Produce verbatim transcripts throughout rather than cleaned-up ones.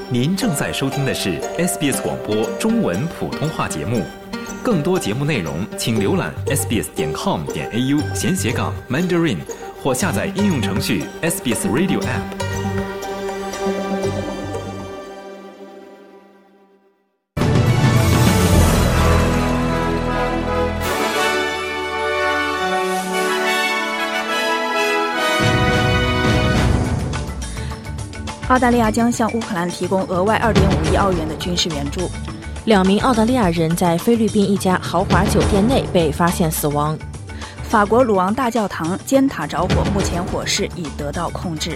您正在收听的是 S B S 广播中文普通话节目。更多节目内容请浏览 s b s 点 com 点 a u 闲斜杠 Mandarin 或下载应用程序 S B S Radio App。 澳大利亚将向乌克兰提供额外 二点五亿澳元的军事援助。 两名澳大利亚人在菲律宾一家豪华酒店内被发现死亡。 法国鲁昂大教堂尖塔着火，目前火势已得到控制。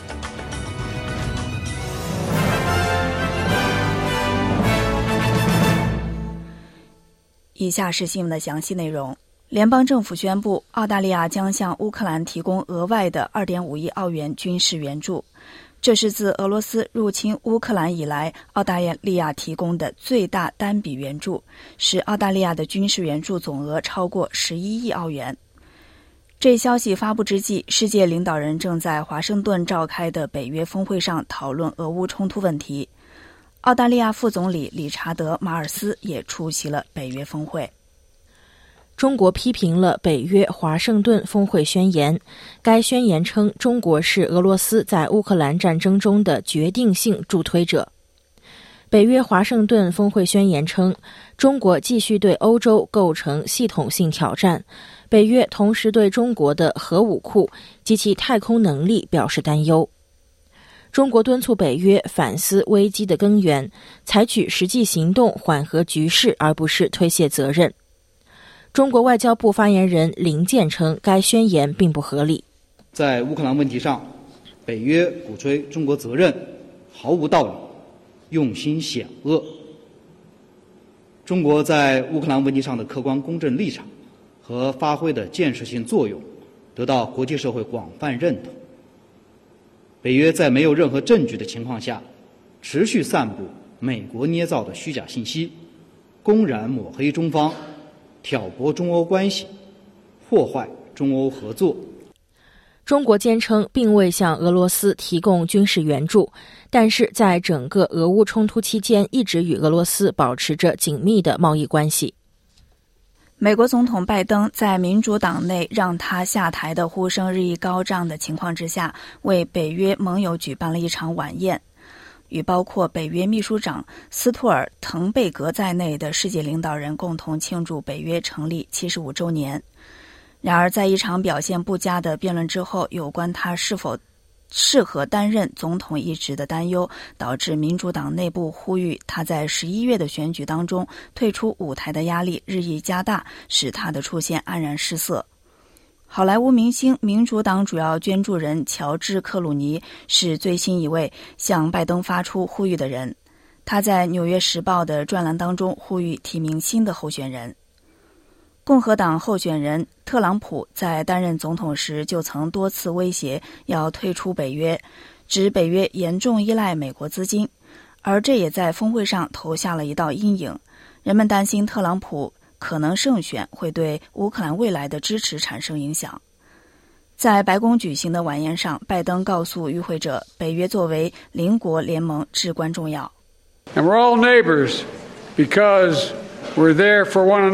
以下是新闻的详细内容。联邦政府宣布，澳大利亚将向乌克兰提供额外的 二点五亿澳元军事援助。这是自俄罗斯入侵乌克兰以来，澳大利亚提供的最大单笔援助，使澳大利亚的军事援助总额超过十一亿澳元。这消息发布之际，世界领导人正在华盛顿召开的北约峰会上讨论俄乌冲突问题。澳大利亚副总理理查德·马尔斯也出席了北约峰会。 中国批评了北约华盛顿峰会宣言，该宣言称中国是俄罗斯在乌克兰战争中的决定性助推者。北约华盛顿峰会宣言称，中国继续对欧洲构成系统性挑战，北约同时对中国的核武库及其太空能力表示担忧。中国敦促北约反思危机的根源，采取实际行动缓和局势，而不是推卸责任。中国外交部发言人林健称，该宣言并不合理。 在乌克兰问题上，北约鼓吹中国责任毫无道理，用心险恶。中国在乌克兰问题上的客观公正立场和发挥的建设性作用得到国际社会广泛认同。北约在没有任何证据的情况下，持续散布美国捏造的虚假信息，公然抹黑中方，挑拨中欧关系，破坏中欧合作。 中国坚称并未向俄罗斯提供军事援助，但是在整个俄乌冲突期间一直与俄罗斯保持着紧密的贸易关系。 美国总统拜登在民主党内让他下台的呼声日益高涨的情况之下，为北约盟友举办了一场晚宴，与包括北约秘书长斯托尔滕贝格在内的世界领导人共同庆祝北约成立七十五周年。然而，在一场表现不佳的辩论之后，有关他是否适合担任总统一职的担忧，导致民主党内部呼吁他在十一月的选举当中退出舞台的压力日益加大，使他的出现黯然失色。好莱坞明星民主党主要捐助人乔治·克鲁尼是最新一位向拜登发出呼吁的人。他在《纽约时报》的专栏当中呼吁提名新的候选人。共和党候选人特朗普在担任总统时就曾多次威胁要退出北约，指北约严重依赖美国资金，而这也在峰会上投下了一道阴影。人们担心特朗普可能胜选会对乌克兰未来的支持产生影响。在白宫举行的晚宴上，拜登告诉与会者，北约作为邻国联盟至关重要。 And we're all neighbors because we're there for one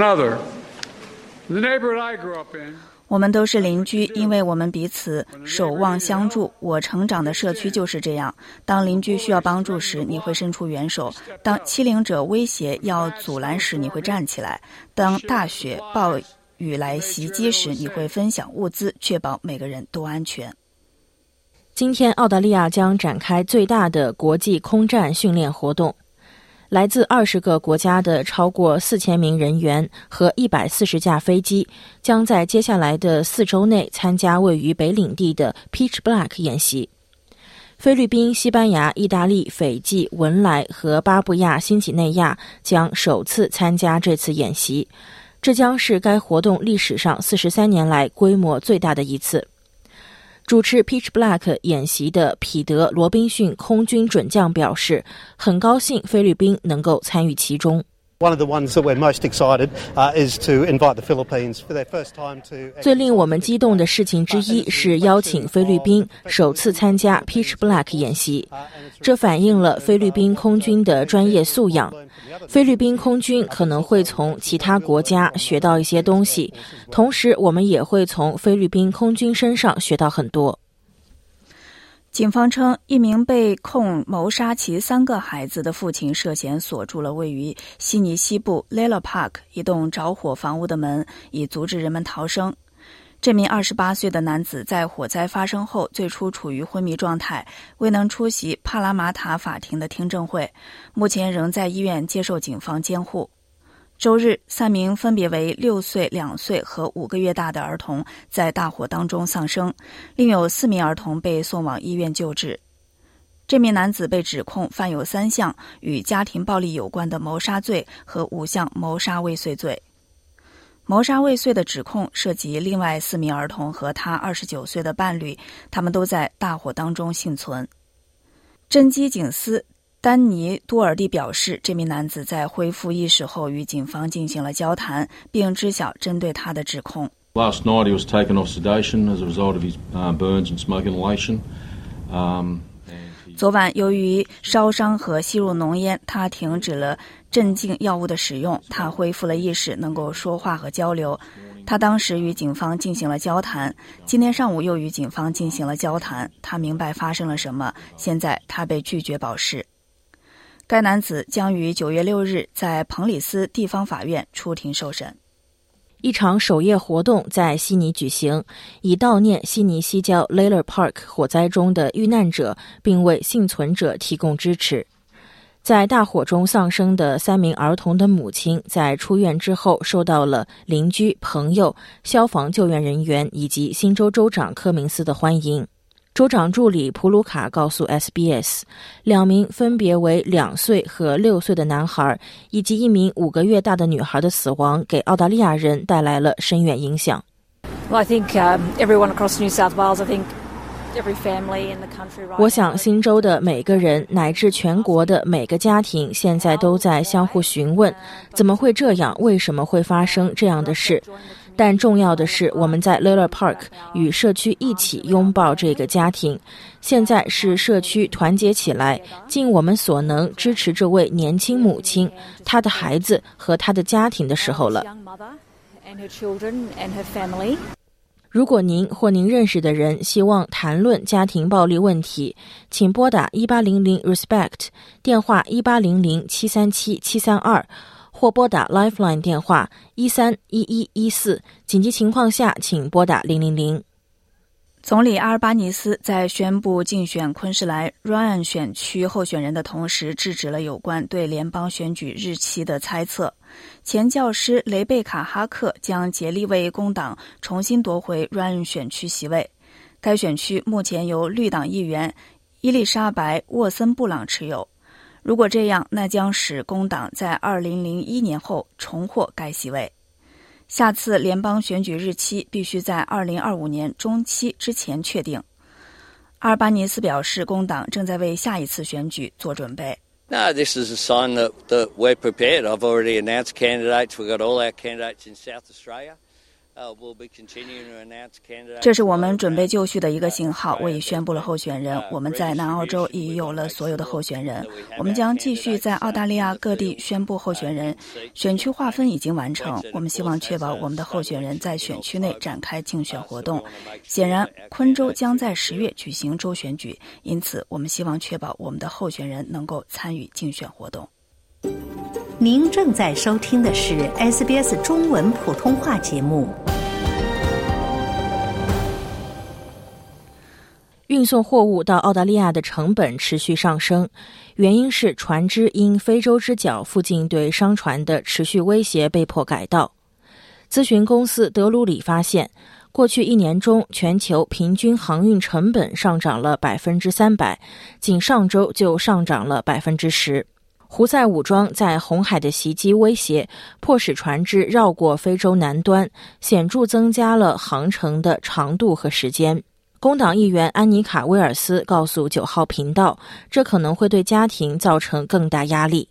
another.The neighborhood I grew up in. 我们都是邻居，因为我们彼此守望相助。我成长的社区就是这样，当邻居需要帮助时，你会伸出援手；当欺凌者威胁要阻拦时，你会站起来；当大雪暴雨来袭击时，你会分享物资，确保每个人都安全。 今天，澳大利亚将展开最大的国际空战训练活动。来自二十个国家的超过四千名人员和一百四十架飞机将在接下来的四周内参加位于北领地的 Pitch Black 演习。菲律宾、西班牙、意大利、斐济、文莱和巴布亚新几内亚将首次参加这次演习，这将是该活动历史上四十三年来规模最大的一次。主持 Pitch Black 演习的彼得·罗宾逊空军准将表示，很高兴菲律宾能够参与其中。 One of the ones that we're most excited uh, is to invite the Philippines for their first time to. 最令我们激动的事情之一是邀请菲律宾首次参加 Pitch Black 演习，这反映了菲律宾空军的专业素养。菲律宾空军可能会从其他国家学到一些东西，同时我们也会从菲律宾空军身上学到很多。 警方称，一名被控谋杀其三个孩子的父亲涉嫌锁住了位于悉尼西部 Layla Park 一栋着火房屋的门，以阻止人们逃生。这名二十八岁的男子在火灾发生后最初处于昏迷状态，未能出席帕拉马塔法庭的听证会，目前仍在医院接受警方监护。周日，三名分别为六岁、两岁和五个月大的儿童在大火当中丧生，另有四名儿童被送往医院救治。这名男子被指控犯有三项与家庭暴力有关的谋杀罪和五项谋杀未遂罪。谋杀未遂的指控涉及另外四名儿童和他二十九岁的伴侣，他们都在大火当中幸存。侦缉警司丹尼·多尔蒂表示，这名男子在恢复意识后与警方进行了交谈，并知晓针对他的指控。 Last night he was taken off sedation as a result of his uh, burns and smoke inhalation. Um, 昨晚由于烧伤和吸入浓烟，他停止了镇静药物的使用，他恢复了意识，能够说话和交流。他当时与警方进行了交谈，今天上午又与警方进行了交谈，他明白发生了什么，现在他被拒绝保释。该男子将于九月六日在彭里斯地方法院出庭受审。 一场守夜活动在悉尼举行，以悼念悉尼西郊 Layla Park 火灾中的遇难者，并为幸存者提供支持。在大火中丧生的三名儿童的母亲在出院之后受到了邻居、朋友、消防救援人员以及新州州长柯明斯的欢迎。州长助理普鲁卡告诉 S B S， 两名分别为两岁和六岁的男孩以及一名五个月大的女孩的死亡给澳大利亚人带来了深远影响。 Well, I think um, everyone across New South Wales, I think every family in the country right now. 我想新州的每个人乃至全国的每个家庭现在都在相互询问，怎么会这样？为什么会发生这样的事？但重要的是，我们在 Layla Park 与社区一起拥抱这个家庭。现在是社区团结起来，尽我们所能支持这位年轻母亲、她的孩子和她的家庭的时候了。如果您或您认识的人希望谈论家庭暴力问题，请拨打一八零零 respect 电话一八零零七三七七三二。或拨打 Lifeline 电话一三一一一四，紧急情况下请拨打零零零。 总理阿尔巴尼斯在宣布竞选昆士兰 Ryan 选区候选人的同时，制止了有关对联邦选举日期的猜测。前教师雷贝卡·哈克将竭力为工党重新夺回 Ryan 选区席位。该选区目前由绿党议员伊丽莎白·沃森布朗持有。如果这样，那将使工党在二零零一年后重获该席位。下次联邦选举日期必须在二零二五年中期之前确定。阿尔巴尼斯表示，工党正在为下一次选举做准备。 No, this is a sign that, that we're prepared. I've already announced candidates. We've got all our candidates in South Australia. 这是我们准备就绪的一个信号，我已宣布了候选人，我们在南澳洲已有了所有的候选人，我们将继续在澳大利亚各地宣布候选人，选区划分已经完成，我们希望确保我们的候选人在选区内展开竞选活动。显然，昆州将在十月举行州选举，因此我们希望确保我们的候选人能够参与竞选活动。 您正在收听的是 S B S 中文普通话节目。 运送货物到澳大利亚的成本持续上升，原因是船只因非洲之角附近对商船的持续威胁被迫改道。咨询公司德鲁里发现，过去一年中全球平均航运成本上涨了 百分之三百， 仅上周就上涨了 百分之十。胡塞武装在红海的袭击威胁，迫使船只绕过非洲南端，显著增加了航程的长度和时间。工党议员安妮卡·威尔斯告诉九号频道，这可能会对家庭造成更大压力。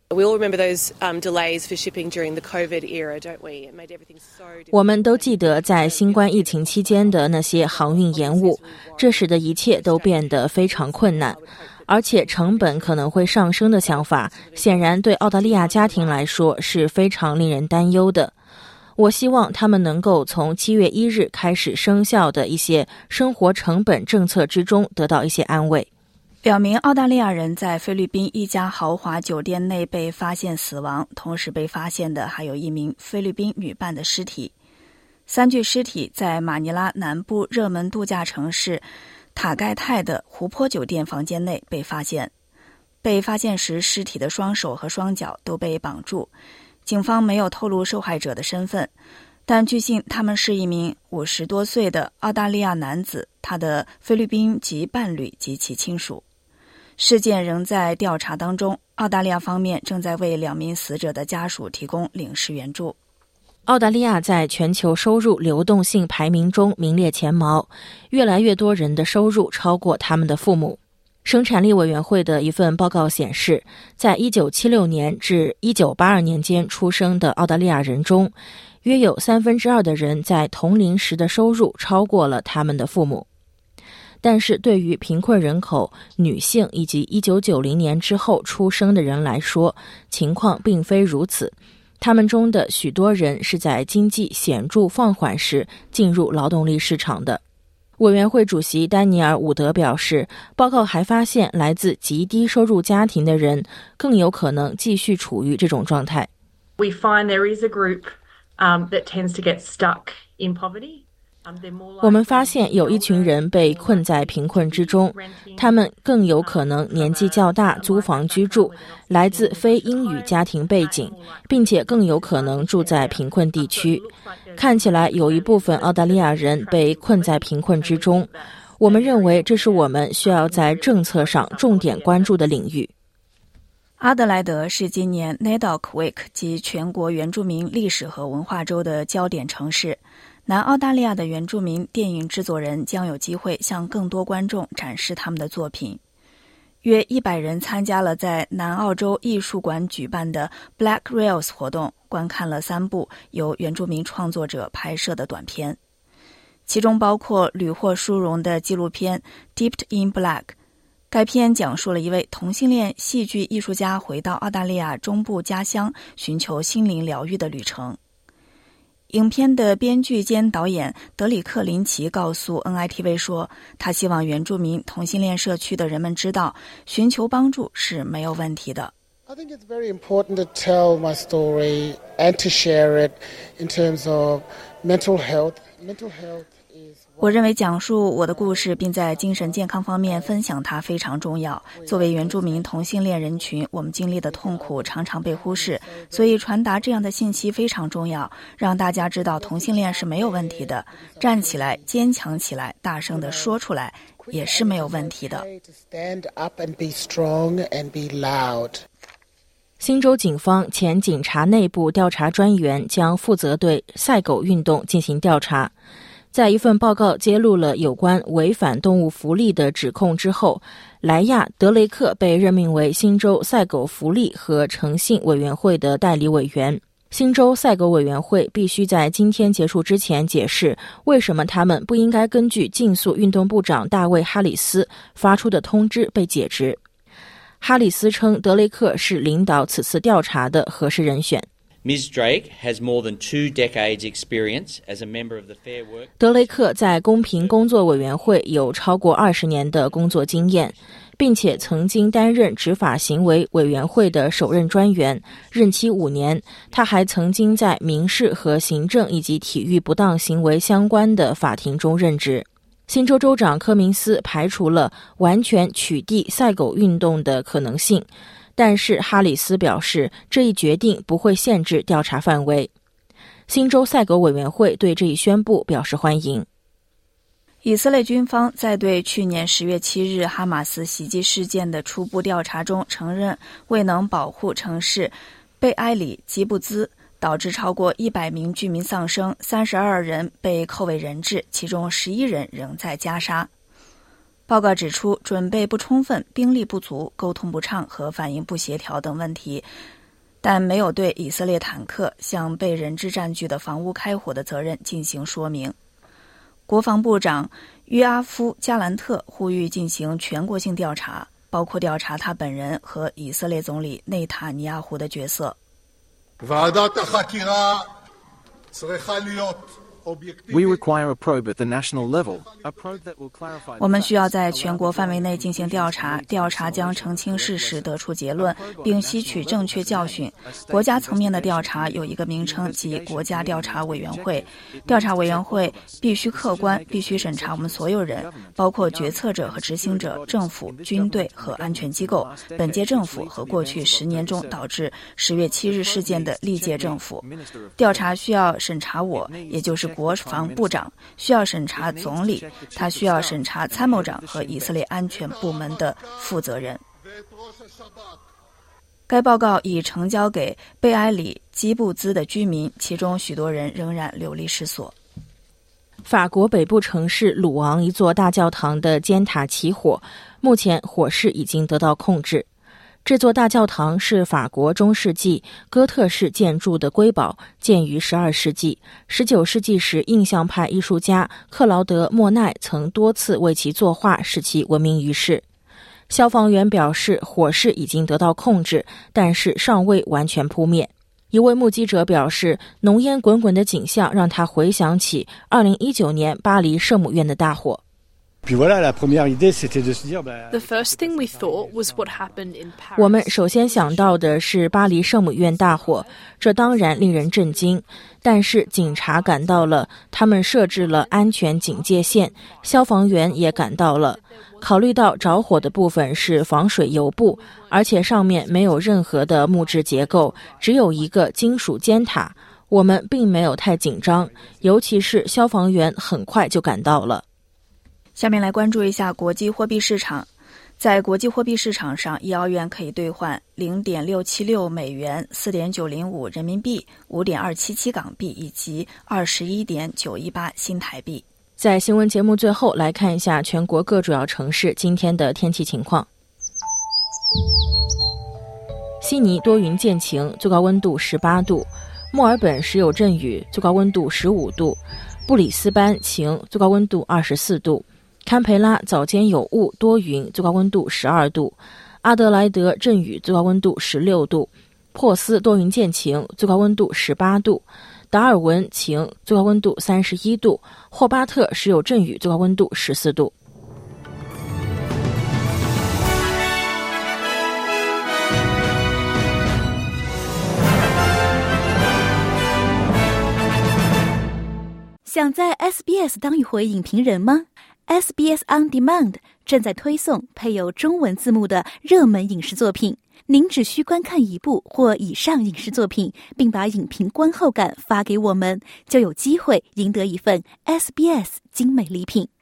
We all remember those um, delays for shipping during the COVID era, don't we? It made everything so difficult. 我们都记得在新冠疫情期间的那些航运延误，这使得一切都变得非常困难，而且成本可能会上升的想法，显然对澳大利亚家庭来说是非常令人担忧的。我希望他们能够从七月一日开始生效的一些生活成本政策之中得到一些安慰。 两名澳大利亚人在菲律宾一家豪华酒店内被发现死亡，同时被发现的还有一名菲律宾女伴的尸体。三具尸体在马尼拉南部热门度假城市塔盖泰的湖泊酒店房间内被发现。被发现时，尸体的双手和双脚都被绑住。警方没有透露受害者的身份，但据信他们是一名五十多岁的澳大利亚男子，他的菲律宾籍伴侣及其亲属。事件仍在调查当中，澳大利亚方面正在为两名死者的家属提供领事援助。 澳大利亚在全球收入流动性排名中名列前茅，越来越多人的收入超过他们的父母。生产力委员会的一份报告显示，在一九七六年至一九八二年间出生的澳大利亚人中，约有三分之二的人在同龄时的收入超过了他们的父母。但是对于贫困人口、女性以及一九九零年之后出生的人来说，情况并非如此。他们中的许多人是在经济显著放缓时进入劳动力市场的。委员会主席丹尼尔·伍德表示，报告还发现来自极低收入家庭的人更有可能继续处于这种状态。 We find there is a group um, that tends to get stuck in poverty. 我们发现有一群人被困在贫困之中，他们更有可能年纪较大，租房居住，来自非英语家庭背景，并且更有可能住在贫困地区。看起来有一部分澳大利亚人被困在贫困之中，我们认为这是我们需要在政策上重点关注的领域。 阿德莱德是今年 N A D O C Week 及全国原住民历史和文化周的焦点城市。南澳大利亚的原住民电影制作人将有机会向更多观众展示他们的作品。约一百人参加了在南澳洲艺术馆举办的 Black Rails 活动，观看了三部由原住民创作者拍摄的短片，其中包括屡获殊荣的纪录片 Dipped in Black。 该片讲述了一位同性恋戏剧艺术家回到澳大利亚中部家乡寻求心灵疗愈的旅程。影片的编剧兼导演德里克·林奇告诉 N I T V 说，他希望原住民同性恋社区的人们知道，寻求帮助是没有问题的。 I think it's very important to tell my story and to share it in terms of mental health. Mental health is... 我认为讲述我的故事并在精神健康方面分享它非常重要。作为原住民同性恋人群，我们经历的痛苦常常被忽视，所以传达这样的信息非常重要，让大家知道同性恋是没有问题的，站起来，坚强起来，大声地说出来也是没有问题的。 新州警方前警察内部调查专员将负责对赛狗运动进行调查。在一份报告揭露了有关违反动物福利的指控之后，莱亚·德雷克被任命为新州赛狗福利和诚信委员会的代理委员。新州赛狗委员会必须在今天结束之前解释为什么他们不应该根据竞速运动部长大卫·哈里斯发出的通知被解职。哈里斯称德雷克是领导此次调查的合适人选。 Miz Drake has more than two decades experience as a member of the Fair Work. 德雷克在公平工作委员会有超过二十年的工作经验，并且曾经担任执法行为委员会的首任专员，任期五年。他还曾经在民事和行政以及体育不当行为相关的法庭中任职。新州州长柯明斯排除了完全取缔赛狗运动的可能性，但是哈里斯表示，这一决定不会限制调查范围。新州赛狗委员会对这一宣布表示欢迎。 以色列军方在对去年十月七日哈马斯袭击事件的初步调查中承认，未能保护城市贝埃里吉布兹，导致超过一百名居民丧生，三十二人被扣为人质，其中十一人仍在加沙。报告指出，准备不充分、兵力不足、沟通不畅和反应不协调等问题但没有对以色列坦克向被人质占据的房屋开火的责任进行说明。国防部长约阿夫·加兰特呼吁进行全国性调查，包括调查他本人和以色列总理内塔尼亚胡的角色。 We require a probe at the national level, a probe that will clarify. 我们需要在全国范围内进行调查，调查将澄清事实，得出结论，并吸取正确教训。国家层面的调查有一个名称，即国家调查委员会。调查委员会必须客观，必须审查我们所有人，包括决策者和执行者、政府、军队和安全机构、本届政府和过去十年中导致十月七日事件的历届政府。调查需要审查我，也就是国防部长，需要审查总理，他需要审查参谋长和以色列安全部门的负责人。该报告已呈交给贝埃里基布兹的居民，其中许多人仍然流离失所。 法国北部城市鲁昂一座大教堂的尖塔起火，目前火势已经得到控制。这座大教堂是法国中世纪哥特式建筑的瑰宝，建于十二世纪。十九世纪时，印象派艺术家克劳德·莫奈曾多次为其作画，使其闻名于世。消防员表示，火势已经得到控制，但是尚未完全扑灭。一位目击者表示，浓烟滚滚的景象让他回想起二零一九年巴黎圣母院的大火。 Puis voilà, la première idée, c'était de se dire, bah... The first thing we thought was what happened in Paris. 我们首先想到的是巴黎圣母院大火，这当然令人震惊。但是警察赶到了，他们设置了安全警戒线，消防员也赶到了。考虑到着火的部分是防水油布，而且上面没有任何的木质结构，只有一个金属尖塔，我们并没有太紧张，尤其是消防员很快就赶到了。 下面来关注一下国际货币市场。在国际货币市场上，一澳元可以兑换 零点六七六 美元、四点九零五 人民币、五点二七七 港币以及 二十一点九一八 新台币。 在新闻节目最后来看一下全国各主要城市今天的天气情况。悉尼多云见晴，最高温度十八度；墨尔本时有阵雨，最高温度十五度；布里斯班晴，最高温度二十四度；堪培拉早间有雾多云，最高温度十二度；阿德莱德阵雨，最高温度十六度；珀斯多云见晴，最高温度十八度；达尔文晴，最高温度三十一度；霍巴特时有阵雨，最高温度十四度。 想在 S B S 当一回影评人吗？ S B S On Demand 正在推送配有中文字幕的热门影视作品，您只需观看一部或以上影视作品，并把影评观后感发给我们，就有机会赢得一份 S B S 精美礼品。